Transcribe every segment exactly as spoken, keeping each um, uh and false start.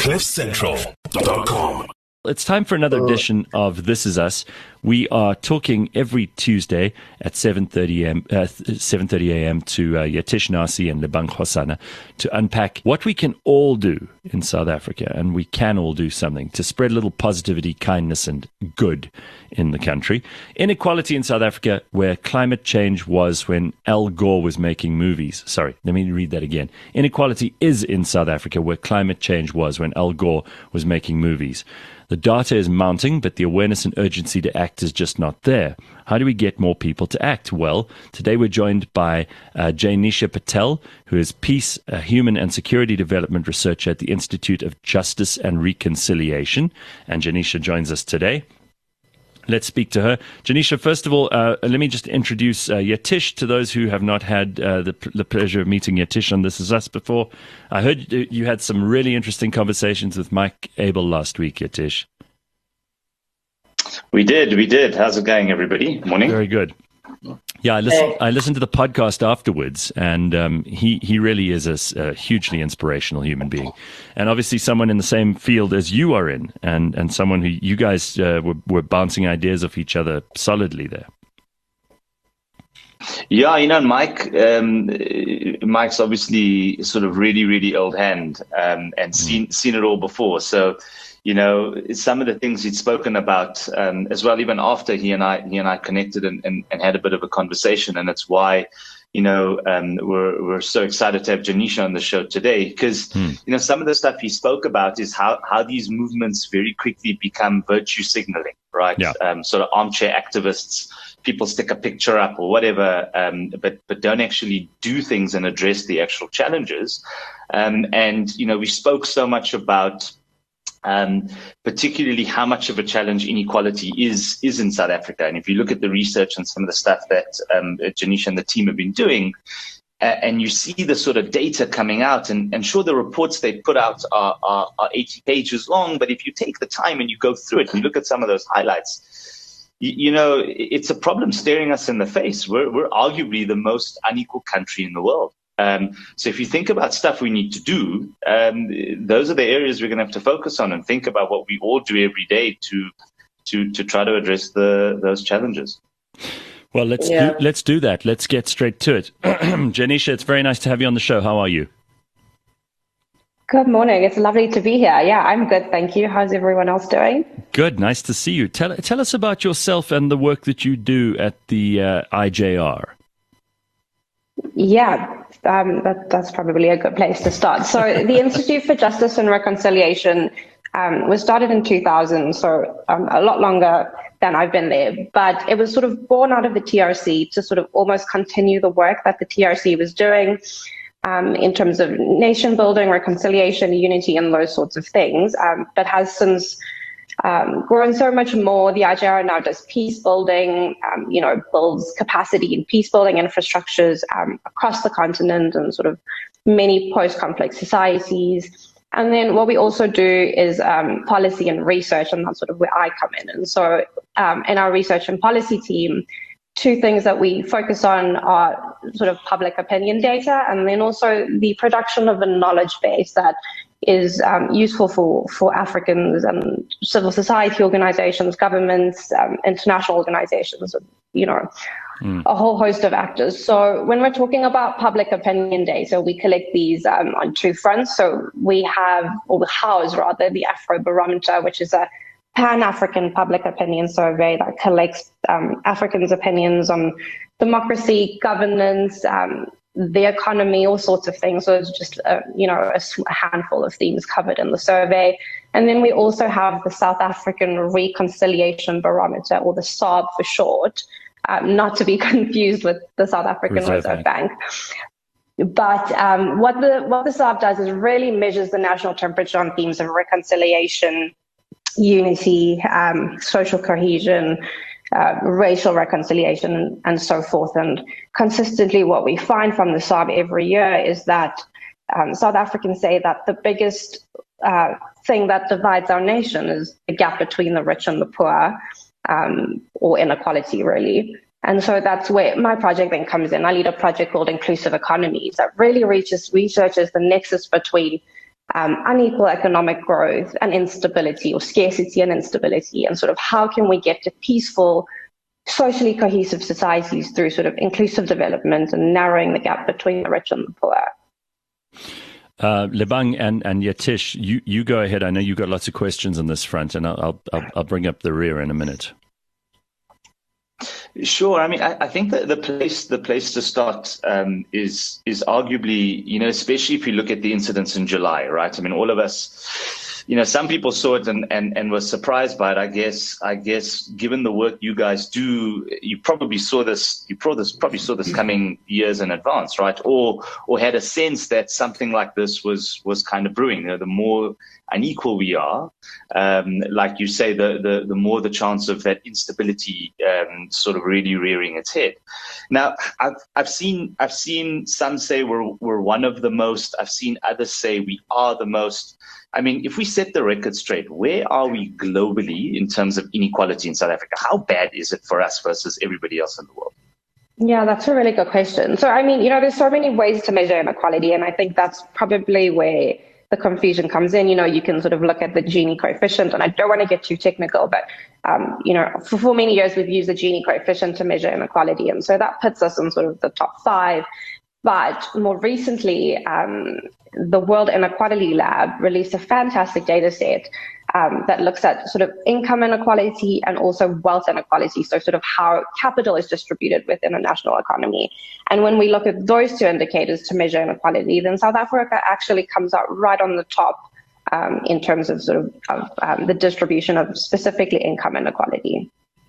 cliff central dot com. It's time for another edition of This Is Us. We are talking every Tuesday at seven thirty a.m. Uh, seven thirty a.m. to uh, Yatish Nasi and Lebang Hossana to unpack what we can all do in South Africa, and we can all do something to spread a little positivity, kindness, and good in the country. Inequality in South Africa, where climate change was when Al Gore was making movies. Sorry, let me read that again. Inequality is in South Africa, where climate change was when Al Gore was making movies. The data is mounting, but the awareness and urgency to act is just not there. How do we get more people to act? Well, today we're joined by uh, Janisha Patel, who is Peace, uh, Human and Security Development Researcher at the Institute of Justice and Reconciliation. And Janisha joins us today. Let's speak to her. Janisha, first of all, uh, let me just introduce uh, Yatish to those who have not had uh, the, the pleasure of meeting Yatish on This Is Us before. I heard you had some really interesting conversations with Mike Abel last week, Yatish. We did, we did. How's it going, everybody? Morning. Very good. Yeah, I listened, I listened to the podcast afterwards, and um, he, he really is a, a hugely inspirational human being. And obviously someone in the same field as you are in, and, and someone who you guys uh, were, were bouncing ideas off each other solidly there. Yeah, you know, Mike, um, Mike's obviously sort of really, really old hand um, and seen, mm. seen it all before. So, you know, some of the things he'd spoken about um, as well, even after he and I, he and I connected and, and, and had a bit of a conversation. And it's why, you know, um, we're, we're so excited to have Janisha on the show today, because, mm. you know, some of the stuff he spoke about is how, how these movements very quickly become virtue signaling, right? Yeah. Um, sort of armchair activists, people stick a picture up or whatever, um, but, but don't actually do things and address the actual challenges. Um, and, you know, we spoke so much about Um, particularly how much of a challenge inequality is is in South Africa. And if you look at the research and some of the stuff that um, Janisha and the team have been doing, uh, and you see the sort of data coming out, and, and sure, the reports they put out are, are, are eighty pages long, but if you take the time and you go through it and you look at some of those highlights, you, you know, it's a problem staring us in the face. We're, we're arguably the most unequal country in the world. Um, so if you think about stuff we need to do, um, those are the areas we're going to have to focus on and think about what we all do every day to to to try to address the those challenges. Well, let's yeah. do, let's do that. Let's get straight to it. Janisha, it's very nice to have you on the show. How are you? Good morning. It's lovely to be here. Yeah, I'm good, thank you. How's everyone else doing? Good. Nice to see you. Tell tell us about yourself and the work that you do at the uh, I J R. Yeah, um, that, that's probably a good place to start. So the Institute for Justice and Reconciliation um, was started in two thousand, so um, a lot longer than I've been there. But it was sort of born out of the T R C to sort of almost continue the work that the T R C was doing um, in terms of nation building, reconciliation, unity, and those sorts of things, um, but has since Um, grown so much more. The I J R now does peace building, um, you know, builds capacity in peace building infrastructures um, across the continent and sort of many post-conflict societies. And then what we also do is um, policy and research, and that's sort of where I come in. And so um, in our research and policy team, two things that we focus on are sort of public opinion data, and then also the production of a knowledge base that is um, useful for, for Africans and civil society organizations, governments, um, international organizations, you know, mm. a whole host of actors. So when we're talking about public opinion data, we collect these um, on two fronts. So we have, or we house rather, the Afrobarometer, which is a Pan-African public opinion survey that collects um, Africans' opinions on democracy, governance, um, the economy, all sorts of things. So it's just, uh, you know, a, a handful of themes covered in the survey. And then we also have the South African Reconciliation Barometer, or the S A R B for short, um, not to be confused with the South African Reserve, Reserve Bank. But um, what the what the S A R B does is really measures the national temperature on themes of reconciliation, unity, um, social cohesion, Uh, racial reconciliation, and, and so forth. And consistently what we find from the S A R B every year is that um, South Africans say that the biggest uh, thing that divides our nation is the gap between the rich and the poor, um, or inequality, really. And so that's where my project then comes in. I lead a project called Inclusive Economies that really reaches, researches the nexus between um, unequal economic growth and instability, or scarcity and instability, and sort of how can we get to peaceful, socially cohesive societies through sort of inclusive development and narrowing the gap between the rich and the poor. Uh, Lebang and, and Yatish, you, you go ahead. I know you've got lots of questions on this front, and I'll, I'll, I'll bring up the rear in a minute. Sure. I mean, I, I think that the place the place to start um, is is arguably, you know, especially if you look at the incidents in July, right? I mean, all of us, you know, some people saw it and, and, and were surprised by it. I guess I guess given the work you guys do, you probably saw this. You probably probably saw this coming years in advance, right? Or or had a sense that something like this was was kind of brewing. You know, the more unequal we are, um, like you say, the, the the more the chance of that instability um, sort of really rearing its head. Now, I've I've seen I've seen some say we're we're one of the most. I've seen others say we are the most. I mean, if we set the record straight, where are we globally in terms of inequality in South Africa? How bad is it for us versus everybody else in the world? Yeah, that's a really good question. So, I mean, you know, there's so many ways to measure inequality, and I think that's probably where the confusion comes in. You know, you can sort of look at the Gini coefficient, and I don't want to get too technical, but, um, you know, for, for many years we've used the Gini coefficient to measure inequality, and so that puts us in sort of the top five. But more recently, um, the World Inequality Lab released a fantastic data set um, that looks at sort of income inequality and also wealth inequality, so sort of how capital is distributed within a national economy. And when we look at those two indicators to measure inequality, then South Africa actually comes out right on the top um, in terms of sort of, of um, the distribution of specifically income inequality.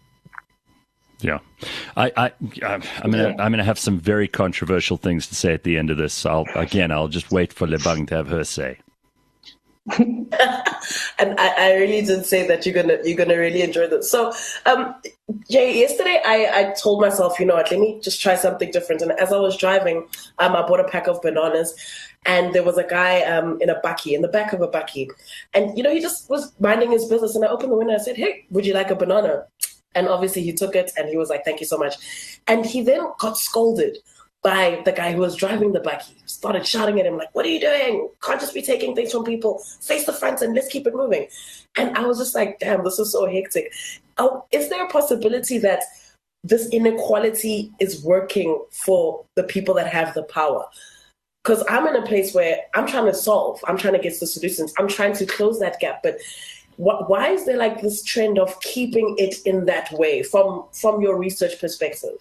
Yeah, I, I, I'm gonna, I'm gonna have some very controversial things to say at the end of this. I'll, again, I'll just wait for Lebang to have her say. And I, I really did say that you're gonna, you're gonna really enjoy this. So, um, Jay, yesterday I, I told myself, you know what, let me just try something different. And as I was driving, um, I bought a pack of bananas, and there was a guy um in a bakkie, in the back of a bakkie, and you know he just was minding his business. And I opened the window and I said, "Hey, would you like a banana?" And obviously he took it and he was like, "Thank you so much." And he then got scolded by the guy who was driving the bakkie. Started shouting at him like, "What are you doing? Can't just be taking things from people. Face the front and let's keep it moving." And I was just like, damn, this is so hectic. Oh, is there a possibility that this inequality is working for the people that have the power? Because I'm in a place where I'm trying to solve, I'm trying to get the solutions, I'm trying to close that gap, but why is there like this trend of keeping it in that way from, from your research perspective?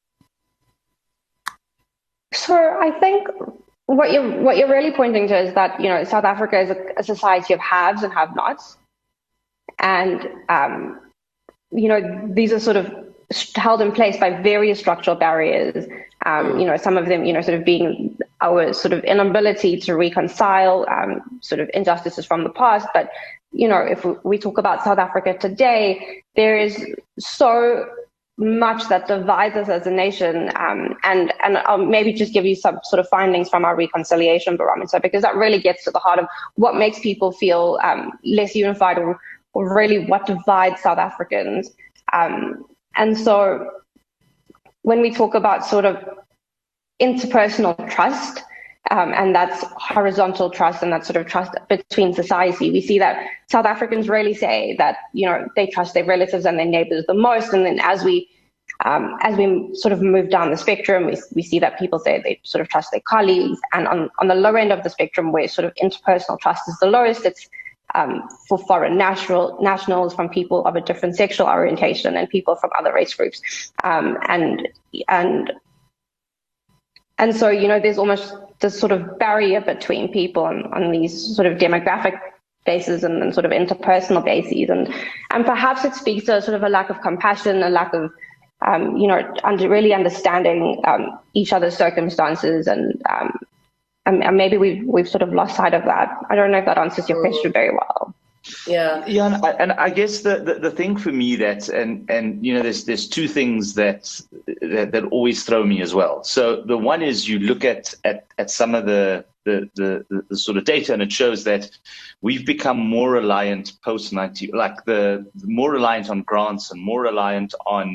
So I think what you're, what you're really pointing to is that, you know, South Africa is a, a society of haves and have-nots. And, um, you know, these are sort of held in place by various structural barriers, um, you know, some of them, you know, sort of being our sort of inability to reconcile um, sort of injustices from the past. But you know, if we talk about South Africa today, there is so much that divides us as a nation. Um, and and I'll maybe just give you some sort of findings from our reconciliation barometer, because that really gets to the heart of what makes people feel um, less unified, or, or really what divides South Africans. Um, and so when we talk about sort of interpersonal trust, Um, and that's horizontal trust, and that sort of trust between society. We see that South Africans really say that, you know, they trust their relatives and their neighbors the most. And then as we um, as we sort of move down the spectrum, we, we see that people say they sort of trust their colleagues. And on, on the lower end of the spectrum, where sort of interpersonal trust is the lowest, it's um, for foreign national, nationals, from people of a different sexual orientation, and people from other race groups. Um, and and And so, you know, there's almost this sort of barrier between people on, on these sort of demographic bases and, and sort of interpersonal bases. And and perhaps it speaks to a sort of a lack of compassion, a lack of, um, you know, under really understanding um, each other's circumstances. And, um, and, and maybe we've, we've sort of lost sight of that. I don't know if that answers your question very well. Yeah, yeah, and I, and I guess the, the, the thing for me that and and you know there's there's two things that, that that always throw me as well. So the one is you look at at, at some of the the, the the sort of data, and it shows that we've become more reliant post ninety, like the more reliant on grants and more reliant on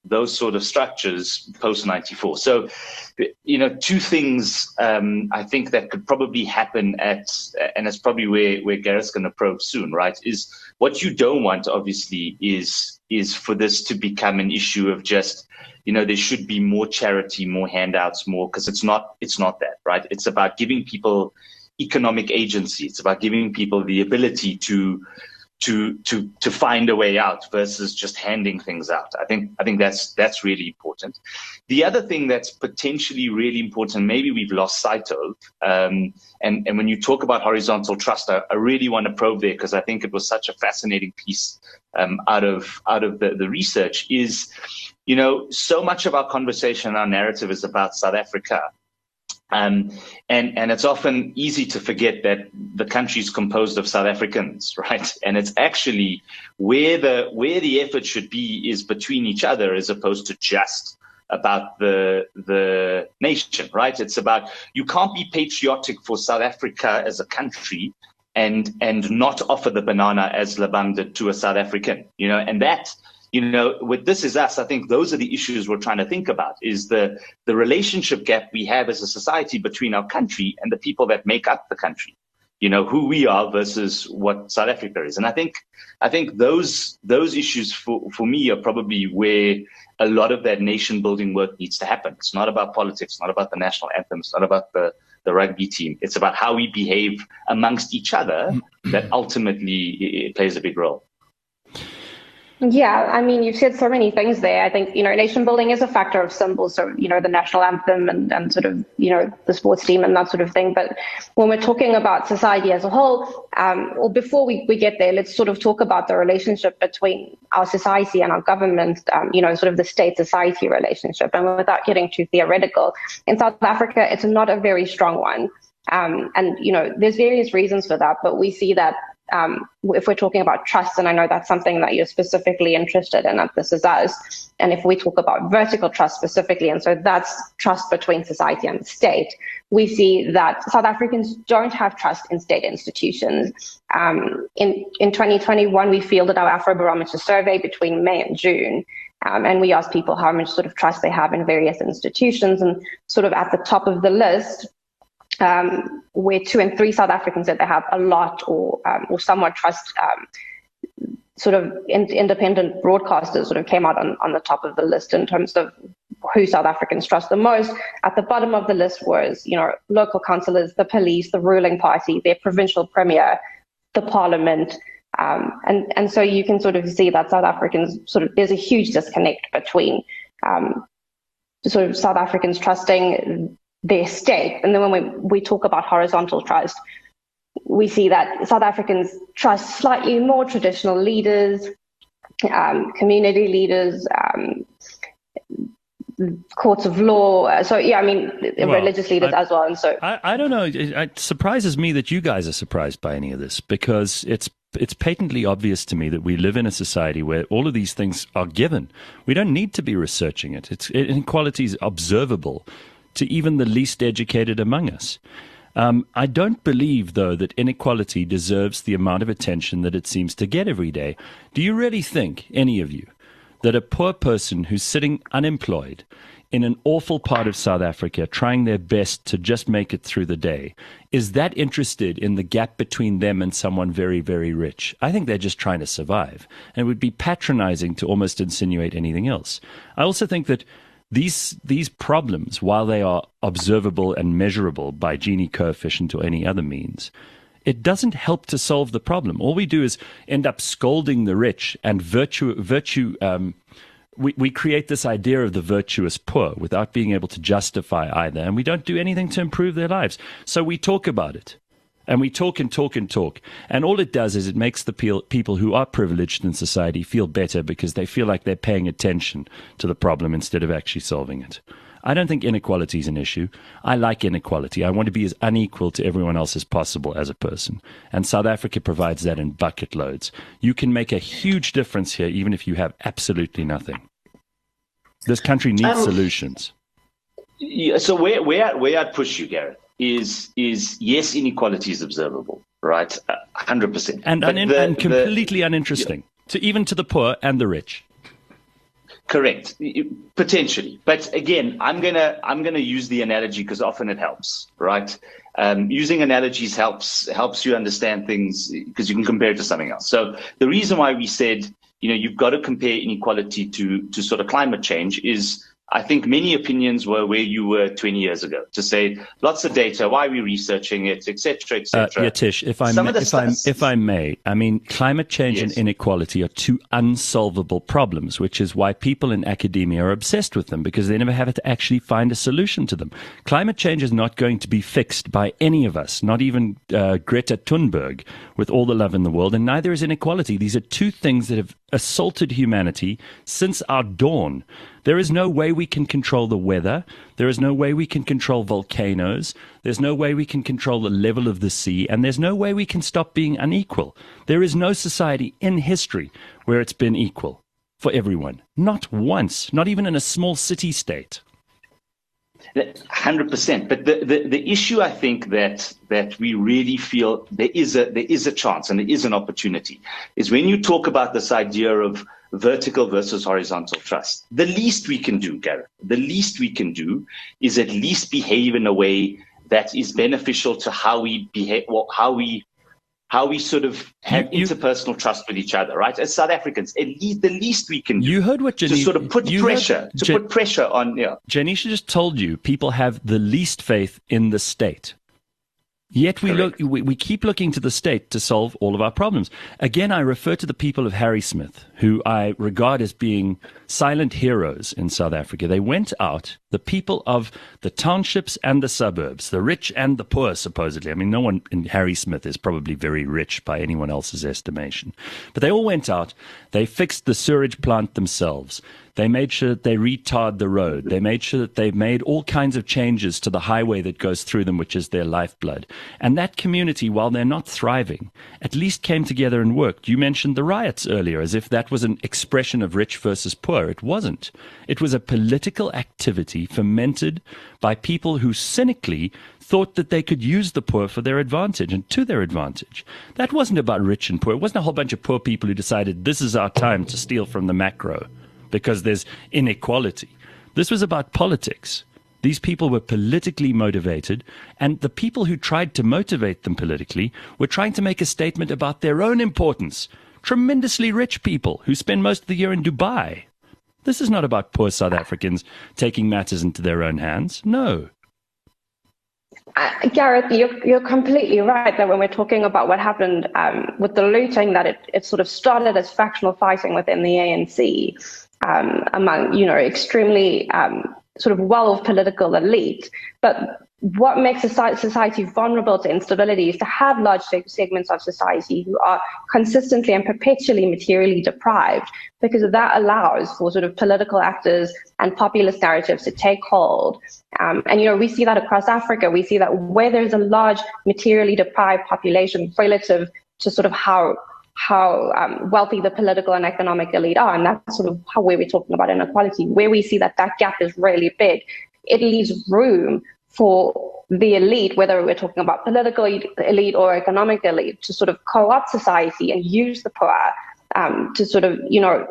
those sort of structures post ninety-four. So, you know, two things um, I think that could probably happen at, and it's probably where, where Gareth's going to probe soon, right, is what you don't want, obviously, is is for this to become an issue of just, you know, there should be more charity, more handouts, more, because it's not, it's not that, right? It's about giving people economic agency. It's about giving people the ability to to to to find a way out versus just handing things out. I think I think that's that's really important. The other thing that's potentially really important, maybe we've lost sight of, um, and and when you talk about horizontal trust, I, I really want to probe there because I think it was such a fascinating piece um, out of out of the, the research. Is, you know, so much of our conversation, our narrative is about South Africa. Um, and, and it's often easy to forget that the country is composed of South Africans, right? And it's actually where the where the effort should be is between each other as opposed to just about the the nation, right? It's about, you can't be patriotic for South Africa as a country and and not offer the banana as Lebang did to a South African, you know, and that. You know, with This Is Us, I think those are the issues we're trying to think about, is the, the relationship gap we have as a society between our country and the people that make up the country, you know, who we are versus what South Africa is. And I think I think those those issues for, for me are probably where a lot of that nation building work needs to happen. It's not about politics, not about the national anthem, it's not about the, the rugby team. It's about how we behave amongst each other that ultimately it plays a big role. Yeah, I mean, you've said so many things there. I think, you know, nation building is a factor of symbols. So, you know, the national anthem and, and sort of, you know, the sports team and that sort of thing. But when we're talking about society as a whole, um, or before we, we get there, let's sort of talk about the relationship between our society and our government, um, you know, sort of the state-society relationship. And without getting too theoretical, in South Africa, it's not a very strong one. Um, and, you know, there's various reasons for that, but we see that Um, if we're talking about trust, and I know that's something that you're specifically interested in at This Is Us, and if we talk about vertical trust specifically, and so that's trust between society and the state, we see that South Africans don't have trust in state institutions. Um, in, in twenty twenty-one, we fielded our Afrobarometer survey between May and June, um, and we asked people how much sort of trust they have in various institutions, and sort of at the top of the list, Um, where two and three South Africans said they have a lot or um, or somewhat trust, um, sort of in, independent broadcasters sort of came out on, on the top of the list in terms of who South Africans trust the most. At the bottom of the list was, you know, local councillors, the police, the ruling party, their provincial premier, the parliament. Um, and, and so you can sort of see that South Africans sort of, there's a huge disconnect between um, sort of South Africans trusting their state. And then when we, we talk about horizontal trust, we see that South Africans trust slightly more traditional leaders, um, community leaders, um, courts of law. So, yeah, I mean, well, religious leaders I, as well. And so I, I don't know. It, it surprises me that you guys are surprised by any of this, because it's it's patently obvious to me that we live in a society where all of these things are given. We don't need to be researching it. It's, inequality is observable to even the least educated among us. Um, I don't believe, though, that inequality deserves the amount of attention that it seems to get every day. Do you really think, any of you, that a poor person who's sitting unemployed in an awful part of South Africa, trying their best to just make it through the day, is that interested in the gap between them and someone very, very rich? I think they're just trying to survive. And it would be patronizing to almost insinuate anything else. I also think that These these problems, while they are observable and measurable by Gini coefficient or any other means, it doesn't help to solve the problem. All we do is end up scolding the rich and virtue virtue. Um, we we create this idea of the virtuous poor without being able to justify either, and we don't do anything to improve their lives. So we talk about it. And we talk and talk and talk. And all it does is it makes the people who are privileged in society feel better because they feel like they're paying attention to the problem instead of actually solving it. I don't think inequality is an issue. I like inequality. I want to be as unequal to everyone else as possible as a person. And South Africa provides that in bucket loads. You can make a huge difference here even if you have absolutely nothing. This country needs um, solutions. Yeah, so where, where, where I'd push you, Gareth, is is yes, inequality is observable, right? one hundred percent. And, un- the, and completely the, uninteresting, yeah. to even to the poor and the rich. Correct, potentially. But again, I'm gonna I'm gonna use the analogy because often it helps, right? Um, using analogies helps helps you understand things because you can compare it to something else. So the reason why we said, you know, you've got to compare inequality to to sort of climate change is, I think many opinions were where you were twenty years ago, to say lots of data, why are we researching it, et cetera, et cetera. Uh, Yatish, if I may, if I if I may, I mean, climate change yes. and inequality are two unsolvable problems, which is why people in academia are obsessed with them, because they never have to actually find a solution to them. Climate change is not going to be fixed by any of us, not even uh, Greta Thunberg, with all the love in the world, and neither is inequality. These are two things that have assaulted humanity since our dawn. There is no way we can control the weather. There is no way we can control volcanoes. There's no way we can control the level of the sea. And there's no way we can stop being unequal. There is no society in history where it's been equal for everyone. Not once, not even in a small city state. one hundred percent. But the, the, the issue, I think, that that we really feel there is a there is a chance and there is an opportunity is when you talk about this idea of vertical versus horizontal trust. The least we can do, Gareth, the least we can do is at least behave in a way that is beneficial to how we behave, well, how we how we sort of have you, you, interpersonal trust with each other, right? As South Africans, at least the least we can do. You heard what Jenny, to sort of put pressure, heard, to Je- put pressure on. Yeah, Janisha just told you people have the least faith in the state. Yet we look, we, we keep looking to the state to solve all of our problems. Again, I refer to the people of Harrismith, who I regard as being silent heroes in South Africa. They went out, the people of the townships and the suburbs, the rich and the poor, supposedly. I mean, no one in Harrismith is probably very rich by anyone else's estimation. But they all went out. They fixed the sewage plant themselves. They made sure that they retarred the road. They made sure that they made all kinds of changes to the highway that goes through them, which is their lifeblood. And that community, while they're not thriving, at least came together and worked. You mentioned the riots earlier, as if that was an expression of rich versus poor. It wasn't. It was a political activity fomented by people who cynically thought that they could use the poor for their advantage and to their advantage. That wasn't about rich and poor. It wasn't a whole bunch of poor people who decided this is our time to steal from the macro because there's inequality. This was about politics. These people were politically motivated, and the people who tried to motivate them politically were trying to make a statement about their own importance. Tremendously rich people who spend most of the year in Dubai. This is not about poor South Africans taking matters into their own hands. No. Uh, Gareth, you're, you're completely right that when we're talking about what happened um, with the looting, that it, it sort of started as factional fighting within the A N C um, among, you know, extremely um, sort of well-off political elite. But what makes society vulnerable to instability is to have large segments of society who are consistently and perpetually materially deprived, because that allows for sort of political actors and populist narratives to take hold. Um, and, you know, we see that across Africa. We see that where there's a large materially deprived population relative to sort of how how um, wealthy the political and economic elite are, and that's sort of how where we're talking about inequality, where we see that that gap is really big, it leaves room for the elite, whether we're talking about political elite or economic elite, to sort of co-opt society and use the poor um, to sort of, you know,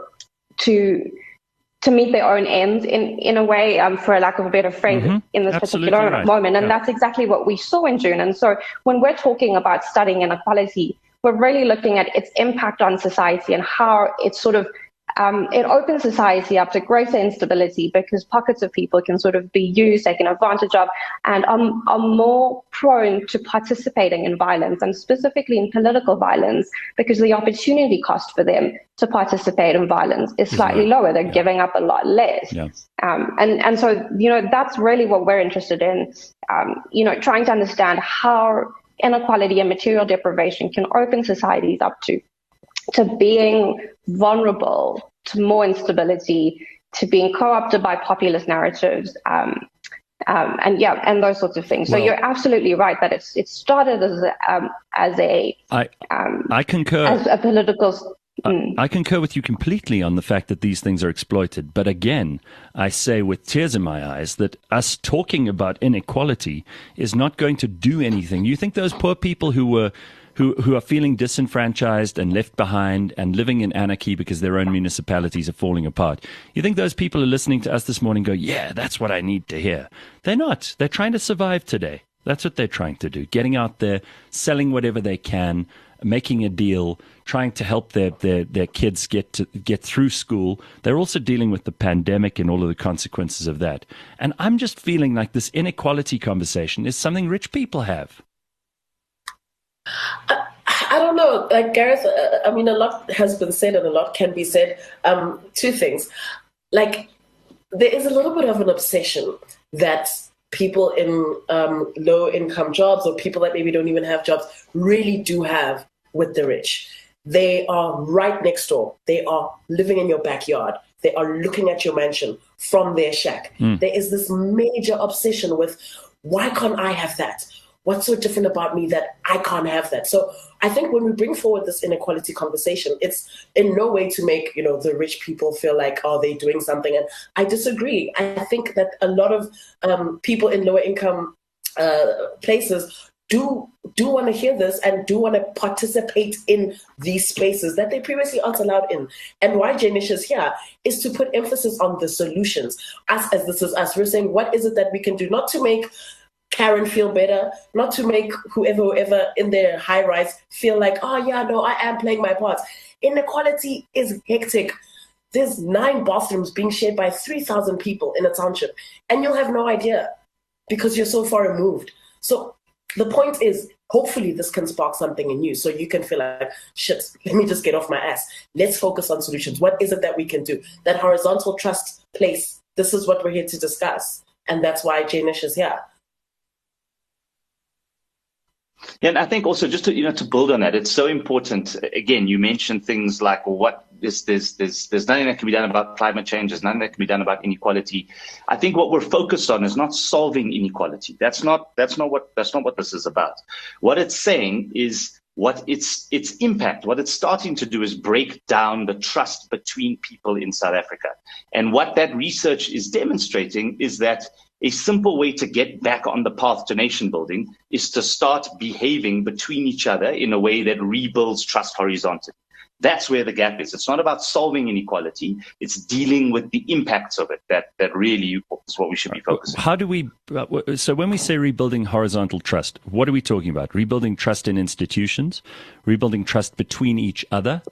to to meet their own ends in, in a way, um, for a lack of a better phrase, mm-hmm. in this Absolutely particular right. moment. And yeah. that's exactly what we saw in June. And so when we're talking about studying inequality, we're really looking at its impact on society and how it's sort of Um, it opens society up to greater instability because pockets of people can sort of be used, taken advantage of, and are, are more prone to participating in violence, and specifically in political violence, because the opportunity cost for them to participate in violence is slightly right. lower. They're yeah. giving up a lot less. Yeah. Um, and, and so, you know, that's really what we're interested in, um, you know, trying to understand how inequality and material deprivation can open societies up to to being vulnerable to more instability, to being co-opted by populist narratives, um, um, and yeah, and those sorts of things. So well, you're absolutely right that it's it started as a, um, as a I um, I concur as a political. Mm. I, I concur with you completely on the fact that these things are exploited. But again, I say with tears in my eyes that us talking about inequality is not going to do anything. You think those poor people who were who, who are feeling disenfranchised and left behind and living in anarchy because their own municipalities are falling apart. You think those people are listening to us this morning go, yeah, that's what I need to hear. They're not. They're trying to survive today. That's what they're trying to do. Getting out there, selling whatever they can, making a deal, trying to help their, their, their kids get to get through school. They're also dealing with the pandemic and all of the consequences of that. And I'm just feeling like this inequality conversation is something rich people have. I, I don't know. Like Gareth, uh, I mean, a lot has been said and a lot can be said. Um, two things. Like, there is a little bit of an obsession that people in um, low-income jobs or people that maybe don't even have jobs really do have with the rich. They are right next door. They are living in your backyard. They are looking at your mansion from their shack. Mm. There is this major obsession with, why can't I have that? What's so different about me that I can't have that? So I think when we bring forward this inequality conversation, it's in no way to make, you know, the rich people feel like, oh, they're doing something. And I disagree. I think that a lot of um, people in lower income uh, places do do want to hear this and do want to participate in these spaces that they previously aren't allowed in. And why Janish is here is to put emphasis on the solutions. Us, as this is us, we're saying, what is it that we can do, not to make Karen feel better, not to make whoever, whoever in their high rise feel like, oh yeah, no, I am playing my part. Inequality is hectic. There's nine bathrooms being shared by three thousand people in a township, and you'll have no idea because you're so far removed. So the point is, hopefully this can spark something in you so you can feel like, shit, let me just get off my ass. Let's focus on solutions. What is it that we can do? That horizontal trust place, this is what we're here to discuss. And that's why Janish is here. Yeah, and I think also just to, you know, to build on that, it's so important. Again, you mentioned things like what is there's there's there's nothing that can be done about climate change. There's nothing that can be done about inequality. I think what we're focused on is not solving inequality. That's not that's not what that's not what this is about. What it's saying is what its its impact. What it's starting to do is break down the trust between people in South Africa. And what that research is demonstrating is that a simple way to get back on the path to nation building is to start behaving between each other in a way that rebuilds trust horizontally. That's where the gap is. It's not about solving inequality. It's dealing with the impacts of it that, that really is what we should be focusing on. How do we, so when we say rebuilding horizontal trust, what are we talking about? Rebuilding trust in institutions? Rebuilding trust between each other?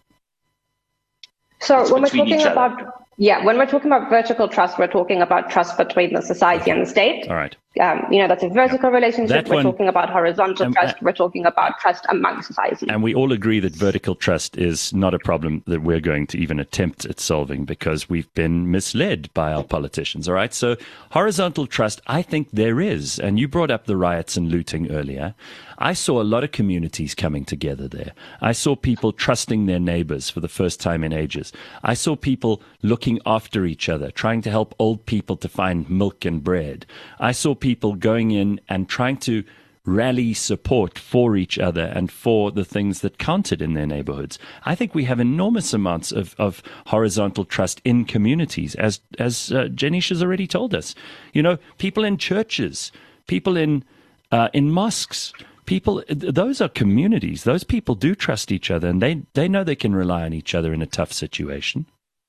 So It's when we're between talking each other. about, yeah, when we're talking about vertical trust, we're talking about trust between the society and the state. All right. Um, you know, that's a vertical relationship. That we're one- talking about horizontal Um, trust. uh, we're talking about trust among society. And we all agree that vertical trust is not a problem that we're going to even attempt at solving because we've been misled by our politicians. All right. So horizontal trust, I think there is. And you brought up the riots and looting earlier. I saw a lot of communities coming together there. I saw people trusting their neighbors for the first time in ages. I saw people looking after each other, trying to help old people to find milk and bread. I saw people going in and trying to rally support for each other and for the things that counted in their neighborhoods. I think we have enormous amounts of, of horizontal trust in communities, as as uh, Janish has already told us. You know, people in churches, people in uh, in mosques, people, those are communities. Those people do trust each other, and they, they know they can rely on each other in a tough situation.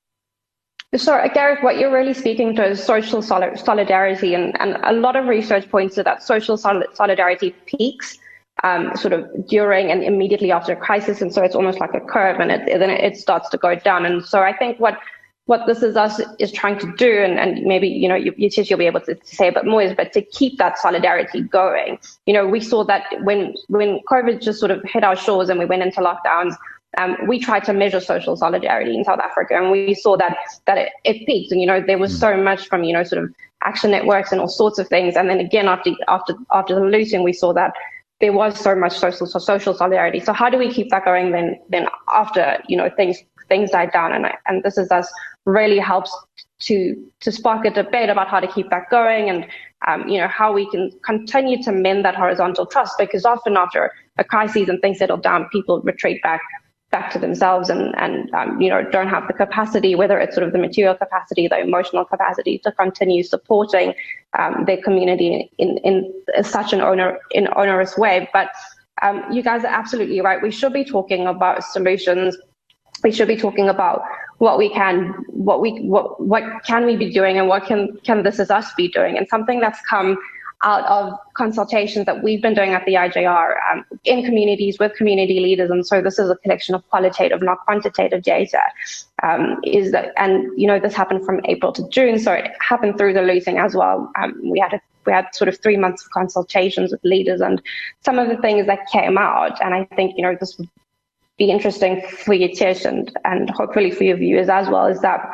So, uh, Gareth, what you're really speaking to is social soli- solidarity, and, and a lot of research points to that social sol- solidarity peaks um, sort of during and immediately after a crisis, and so it's almost like a curve, and it, then it starts to go down. And so I think what what This Is Us is trying to do, and, and maybe, you know, you, you'll be able to, to say a bit more, is but to keep that solidarity going. You know, we saw that when when COVID just sort of hit our shores and we went into lockdowns, Um, we tried to measure social solidarity in South Africa, and we saw that that it, it peaked. And you know, there was so much from you know sort of action networks and all sorts of things. And then again, after after after the looting, we saw that there was so much social so social solidarity. So how do we keep that going then? Then after you know things things died down, and and This Is Us really helps to to spark a debate about how to keep that going, and um, you know how we can continue to mend that horizontal trust, because often after a crisis and things settle down, people retreat back. back to themselves and, and um, you know, don't have the capacity, whether it's sort of the material capacity, the emotional capacity, to continue supporting um, their community in, in such an owner, in onerous way. But um, you guys are absolutely right. We should be talking about solutions. We should be talking about what we can, what we, what, what can we be doing, and what can, can This Is Us be doing. And something that's come out of consultations that we've been doing at the I J R um, in communities with community leaders, and so this is a collection of qualitative, not quantitative data, um, is that, and you know, this happened from April to June, so it happened through the looting as well. Um, we had a, we had sort of three months of consultations with leaders, and some of the things that came out, and I think, you know, this would be interesting for you, Tish, and, and hopefully for your viewers as well, is that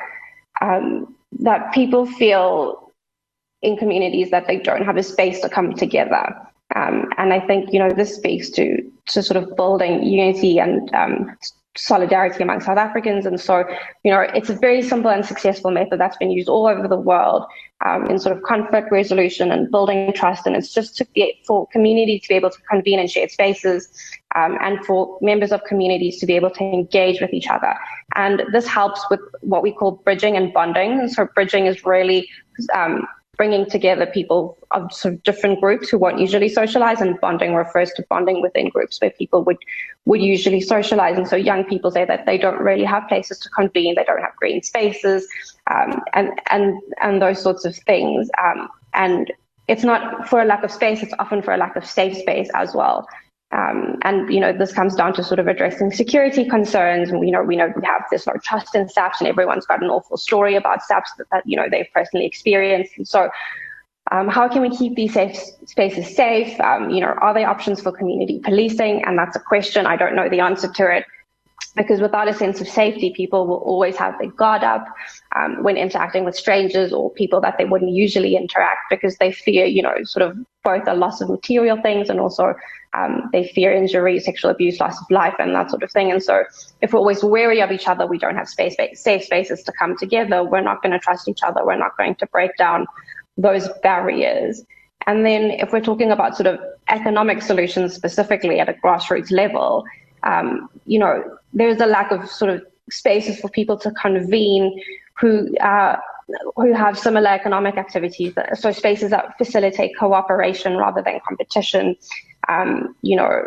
um, that people feel in communities that they don't have a space to come together. Um, and I think, you know, this speaks to, to sort of building unity and um, solidarity among South Africans. And so, you know, it's a very simple and successful method that's been used all over the world um, in sort of conflict resolution and building trust. And it's just to be, for community to be able to convene in shared spaces um, and for members of communities to be able to engage with each other. And this helps with what we call bridging and bonding. And so bridging is really um, bringing together people of sort of different groups who won't usually socialize, and bonding refers to bonding within groups where people would, would usually socialize. And so young people say that they don't really have places to convene, they don't have green spaces, um, and, and, and those sorts of things. Um, and it's not for a lack of space, it's often for a lack of safe space as well. Um, and, you know, this comes down to sort of addressing security concerns. And, you know, we know we have this no trust in SAPS, and everyone's got an awful story about SAPS that, that you know, they've personally experienced. And so um, how can we keep these safe spaces safe? Um, you know, are there options for community policing? And that's a question. I don't know the answer to it, because without a sense of safety, people will always have their guard up um, when interacting with strangers or people that they wouldn't usually interact, because they fear, you know, sort of both the loss of material things and also um, they fear injury, sexual abuse, loss of life, and that sort of thing. And so if we're always wary of each other, we don't have space, safe spaces to come together, we're not going to trust each other, we're not going to break down those barriers. And then if we're talking about sort of economic solutions specifically at a grassroots level, um, you know, there's a lack of sort of spaces for people to convene who uh, who have similar economic activities, so spaces that facilitate cooperation rather than competition, um, you know,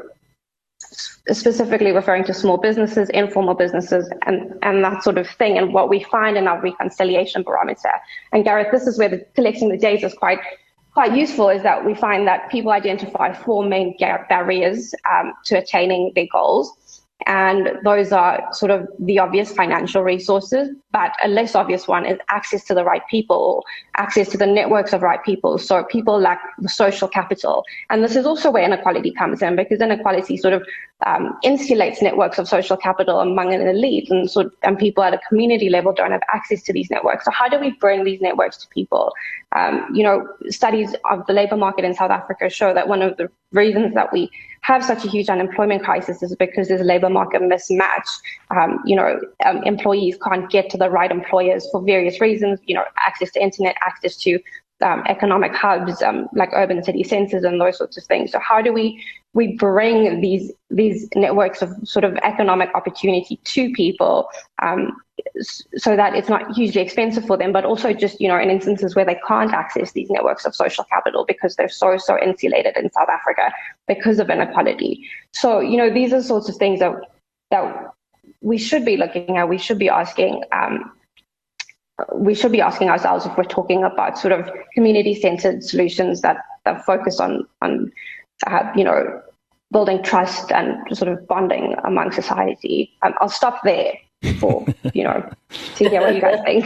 specifically referring to small businesses, informal businesses, and, and that sort of thing. And what we find in our reconciliation barometer, and Gareth, this is where the, collecting the data is quite quite useful, is that we find that people identify four main barriers um, to attaining their goals. And those are sort of the obvious financial resources, but a less obvious one is access to the right people, access to the networks of right people. So people lack the social capital. And this is also where inequality comes in, because inequality sort of um, insulates networks of social capital among an elite, and so and people at a community level don't have access to these networks. So how do we bring these networks to people? Um, you know, studies of the labor market in South Africa show that one of the reasons that we have such a huge unemployment crisis is because there's a labor market mismatch. Um, you know, um, employees can't get to the right employers for various reasons, you know, access to internet, access to um, economic hubs, um, like urban city centers and those sorts of things. So how do we we bring these these networks of sort of economic opportunity to people um, so that it's not hugely expensive for them, but also just, you know, in instances where they can't access these networks of social capital because they're so, so insulated in South Africa because of inequality. So, you know, these are sorts of things that, that we should be looking at, we should be asking, um, we should be asking ourselves if we're talking about sort of community-centered solutions that, that focus on, on uh, you know, building trust and sort of bonding among society. Um, I'll stop there for, you know, to hear what you guys think.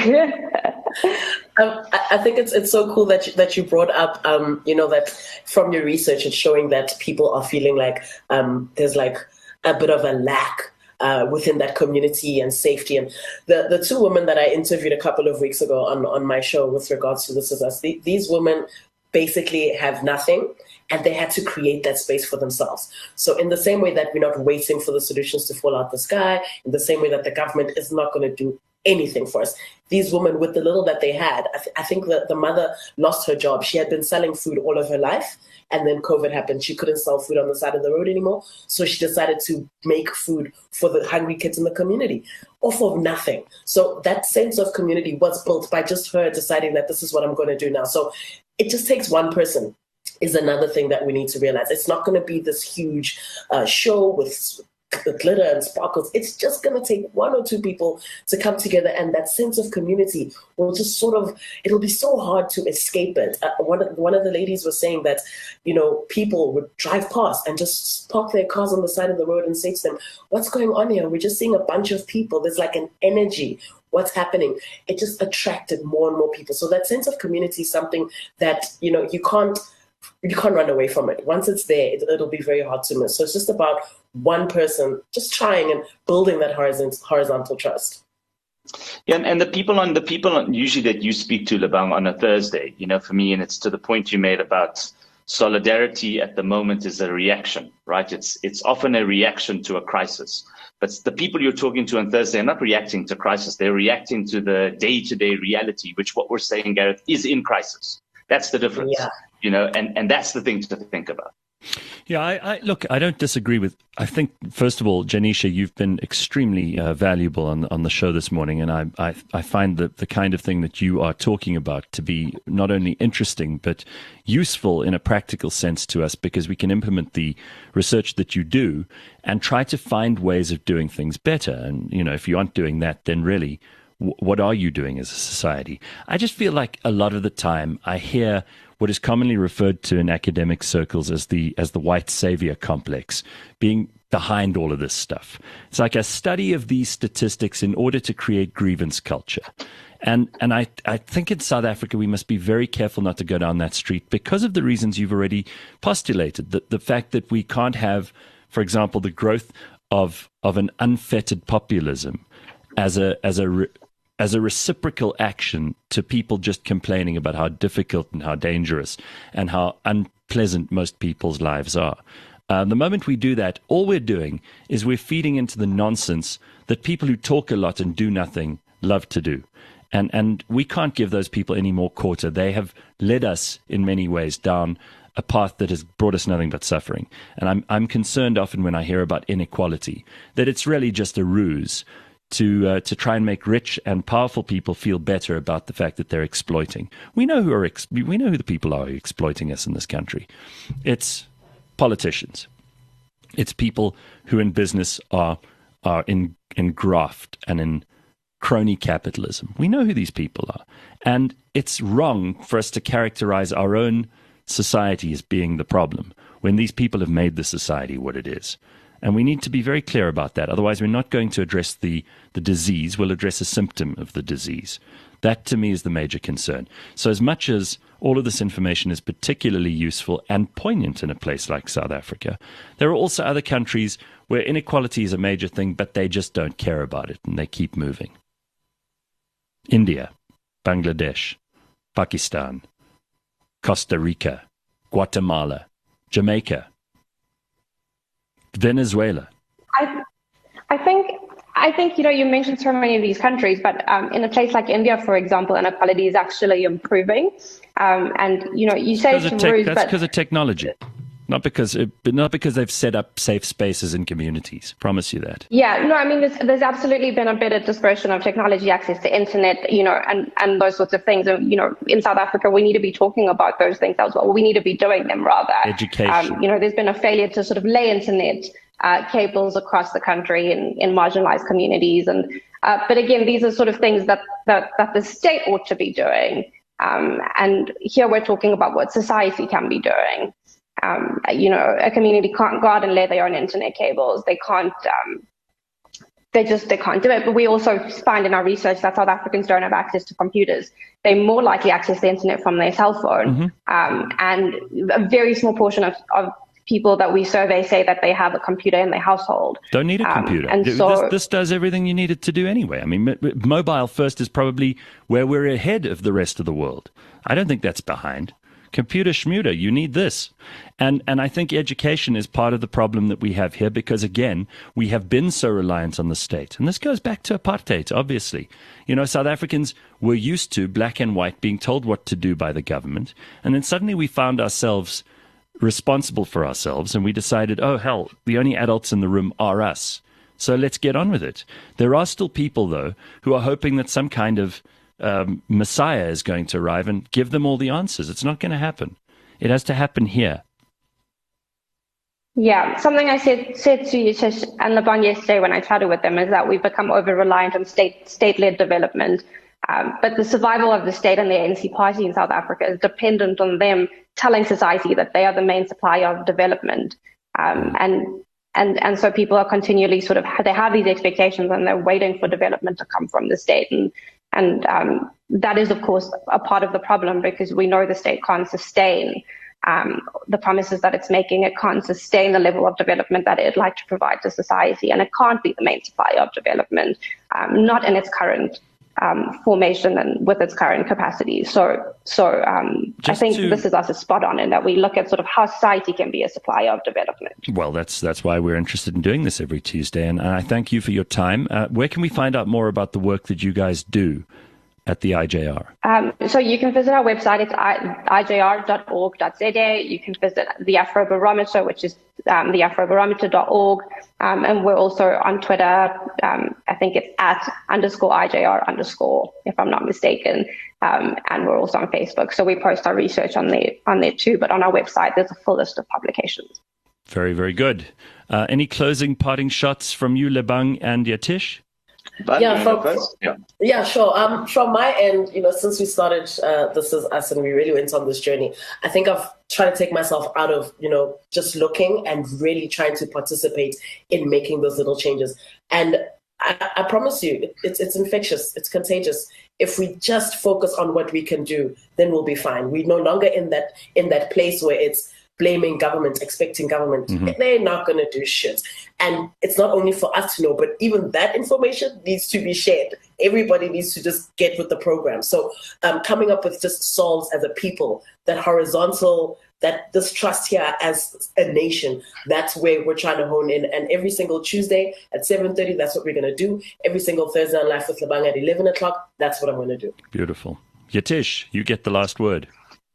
um, I, I think it's it's so cool that you, that you brought up, um, you know, that from your research, it's showing that people are feeling like um, there's like a bit of a lack Uh, within that community and safety. And the, the two women that I interviewed a couple of weeks ago on, on my show with regards to This Is Us, the, these women basically have nothing and they had to create that space for themselves. So in the same way that we're not waiting for the solutions to fall out the sky, in the same way that the government is not going to do anything for us, these women, with the little that they had, I, th- I think that the mother lost her job. She had been selling food all of her life, and then COVID happened. She couldn't sell food on the side of the road anymore. So she decided to make food for the hungry kids in the community off of nothing. So that sense of community was built by just her deciding that this is what I'm going to do now. So it just takes one person is another thing that we need to realize. It's not going to be this huge uh, show with glitter and sparkles. It's just going to take one or two people to come together, and that sense of community will just sort of, it'll be so hard to escape it. Uh, one, of, one of the ladies was saying that, you know, people would drive past and just park their cars on the side of the road and say to them, what's going on here? We're just seeing a bunch of people. There's like an energy. What's happening? It just attracted more and more people. So that sense of community is something that, you know, you can't, you can't run away from it. Once it's there, it, it'll be very hard to miss. So it's just about one person just trying and building that horizontal, horizontal trust. Yeah, and, and the people on the people on, usually that you speak to, Lebang, on a Thursday, you know, for me, and it's to the point you made about solidarity at the moment is a reaction, right? It's it's often a reaction to a crisis. But the people you're talking to on Thursday are not reacting to crisis. They're reacting to the day-to-day reality, which what we're saying, Gareth, is in crisis. That's the difference, yeah. you know, and, and that's the thing to think about. Yeah, I, I look, I don't disagree with, I think, first of all, Janisha, you've been extremely uh, valuable on on the show this morning, and I I, I find that the kind of thing that you are talking about to be not only interesting, but useful in a practical sense to us, because we can implement the research that you do and try to find ways of doing things better. And, you know, if you aren't doing that, then really, w- what are you doing as a society? I just feel like a lot of the time I hear what is commonly referred to in academic circles as the as the white savior complex being behind all of this stuff. It's like a study of these statistics in order to create grievance culture. And and I, I think in South Africa we must be very careful not to go down that street because of the reasons you've already postulated. The, the fact that we can't have, for example, the growth of of an unfettered populism as a as a re, as a reciprocal action to people just complaining about how difficult and how dangerous and how unpleasant most people's lives are. Uh, the moment we do that, all we're doing is we're feeding into the nonsense that people who talk a lot and do nothing love to do. And and we can't give those people any more quarter. They have led us in many ways down a path that has brought us nothing but suffering. And I'm I'm concerned often when I hear about inequality that it's really just a ruse to uh, to try and make rich and powerful people feel better about the fact that they're exploiting. We know who are ex- we know who the people are exploiting us in this country. It's politicians. It's people who in business are are in in graft and in crony capitalism. We know who these people are. And it's wrong for us to characterize our own society as being the problem when these people have made the society what it is. And we need to be very clear about that. Otherwise, we're not going to address the, the disease. We'll address a symptom of the disease. That, to me, is the major concern. So as much as all of this information is particularly useful and poignant in a place like South Africa, there are also other countries where inequality is a major thing, but they just don't care about it, and they keep moving. India, Bangladesh, Pakistan, Costa Rica, Guatemala, Jamaica, Venezuela. I, I think, I think you know, you mentioned so many of these countries, but um, in a place like India, for example, inequality is actually improving. Um, and you know, you say it's te- rude, that's but because of technology, not because it, but not because they've set up safe spaces in communities. Promise you that. Yeah, no, I mean, there's, there's absolutely been a better dispersion of technology, access to internet, you know, and, and those sorts of things. And, you know, in South Africa, we need to be talking about those things as well. We need to be doing them rather. Education. Um, you know, there's been a failure to sort of lay internet uh, cables across the country in, in marginalized communities. And uh, but again, these are sort of things that, that, that the state ought to be doing. Um, and here we're talking about what society can be doing. Um, you know, a community can't go out and lay their own internet cables. They can't, um, they just, they can't do it. But we also find in our research that South Africans don't have access to computers. They more likely access the internet from their cell phone. Mm-hmm. Um, and a very small portion of, of people that we survey say that they have a computer in their household. Don't need a computer. Um, and this, so, this does everything you need it to do anyway. I mean, m- mobile first is probably where we're ahead of the rest of the world. I don't think that's behind. Computer schmuter, you need this. And and I think education is part of the problem that we have here because, again, we have been so reliant on the state. And this goes back to apartheid, obviously. You know, South Africans were used to black and white being told what to do by the government. And then suddenly we found ourselves responsible for ourselves. And we decided, oh, hell, the only adults in the room are us. So let's get on with it. There are still people, though, who are hoping that some kind of Um, Messiah is going to arrive and give them all the answers. It's not going to happen. It has to happen here. Yeah, something I said said to Yetish and Lebang yesterday when I chatted with them is that we've become over-reliant on state state-led development. Um, but the survival of the state and the A N C party in South Africa is dependent on them telling society that they are the main supplier of development. Um, and and and so people are continually sort of, they have these expectations and they're waiting for development to come from the state. And and um, that is, of course, a part of the problem, because we know the state can't sustain Um, the promises that it's making. It can't sustain the level of development that it'd like to provide to society, and it can't be the main supplier of development, um, not in its current um, formation and with its current capacity. So, so um, I think to... This Is Us is spot on in that we look at sort of how society can be a supplier of development. Well, that's that's why we're interested in doing this every Tuesday, and I thank you for your time. Uh, where can we find out more about the work that you guys do at the I J R? Um, so you can visit our website. It's I J R dot org dot Z A. You can visit the Afrobarometer, which is um, the afrobarometer dot org. Um, and we're also on Twitter. Um, I think it's at underscore I J R underscore, if I'm not mistaken. Um, and we're also on Facebook. So we post our research on there, on there too. But on our website, there's a full list of publications. Very, very good. Uh, any closing parting shots from you, Lebang and Yetish? But yeah, from, yeah, yeah, sure. Um, from my end, you know, since we started uh, This Is Us and we really went on this journey, I think I've tried to take myself out of, you know, just looking and really trying to participate in making those little changes. And I, I promise you, it's it's infectious, it's contagious. If we just focus on what we can do, then we'll be fine. We're no longer in that in that place where it's blaming government, expecting government. Mm-hmm. They're not going to do shit. And it's not only for us to know, but even that information needs to be shared. Everybody needs to just get with the program. So um, coming up with just solves as a people, that horizontal, that this trust here as a nation, that's where we're trying to hone in. And every single Tuesday at seven thirty, that's what we're going to do. Every single Thursday on Life with Lebang at eleven o'clock, that's what I'm going to do. Beautiful. Yetish, you get the last word.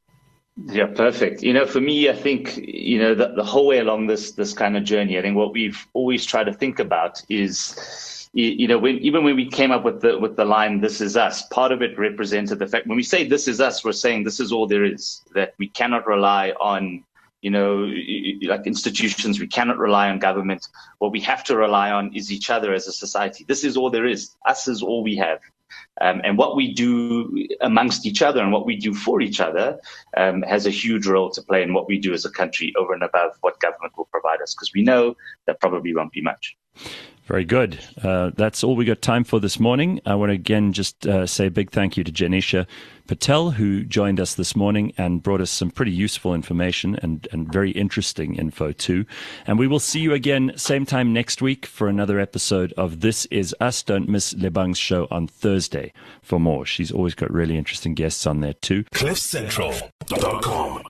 Yeah, perfect. You know, for me, I think, you know, the, the whole way along this this kind of journey, I think what we've always tried to think about is, you, you know, when, even when we came up with the with the line, "This is us," part of it represented the fact, when we say "this is us," we're saying this is all there is, that we cannot rely on, you know, like institutions, we cannot rely on government. What we have to rely on is each other as a society. This is all there is. Us is all we have. Um, and what we do amongst each other and what we do for each other um, has a huge role to play in what we do as a country over and above what government will provide us, because we know that probably won't be much. Very good. Uh, that's all we got time for this morning. I want to again just uh, say a big thank you to Janisha Patel, who joined us this morning and brought us some pretty useful information and, and very interesting info too. And we will see you again same time next week for another episode of This Is Us. Don't miss Lebang's show on Thursday for more. She's always got really interesting guests on there too. cliff central dot com